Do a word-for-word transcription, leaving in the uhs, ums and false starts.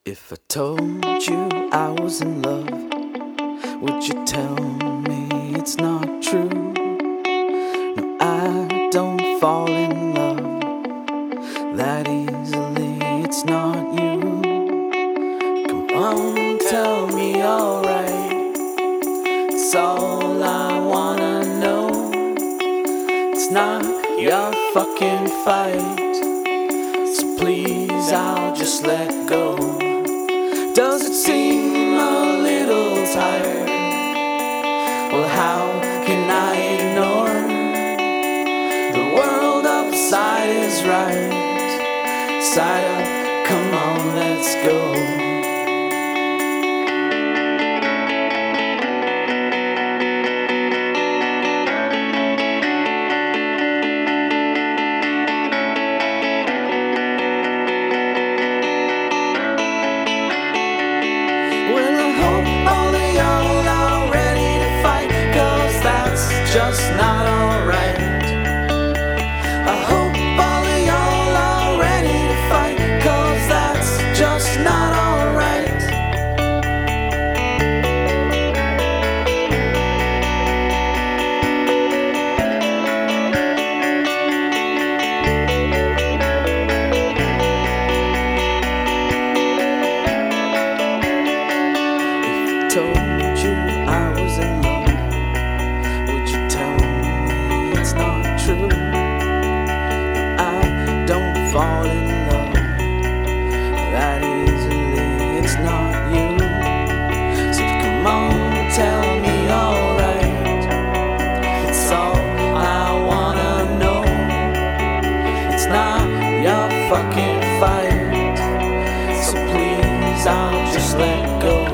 If I told you I was in love, would you tell me it's not true? No, I don't fall in love that easily, it's not you. Come on, tell me alright, it's all I wanna know. It's not your fucking fight, so please I'll just let go. Does it seem a little tired? Well, how can I ignore? The world upside is right, side up, come on, let's go. Just not alright. I hope all of y'all are ready to fight, 'cause that's just not alright. If I told you I was in love, true. I don't fall in love that easily, it's not you. So come on, tell me alright, it's all I wanna know. It's not your fucking fight, so please I'll just let go.